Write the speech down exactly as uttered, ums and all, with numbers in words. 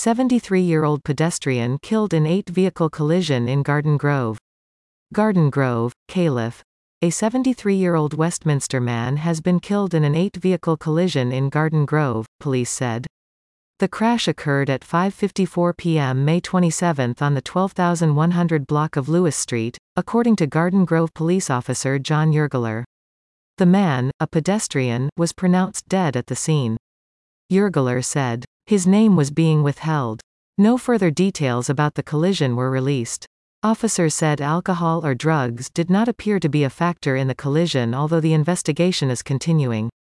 seventy-three-year-old pedestrian killed in eight-vehicle collision in Garden Grove. Garden Grove, Calif. A seventy-three-year-old Westminster man has been killed in an eight-vehicle collision in Garden Grove, police said. The crash occurred at five fifty-four p m May twenty-seventh on the twelve thousand one hundred block of Lewis Street, according to Garden Grove police officer John Yergeler. The man, a pedestrian, was pronounced dead at the scene. Yergeler said. His name was being withheld. No further details about the collision were released. Officers said alcohol or drugs did not appear to be a factor in the collision, although the investigation is continuing.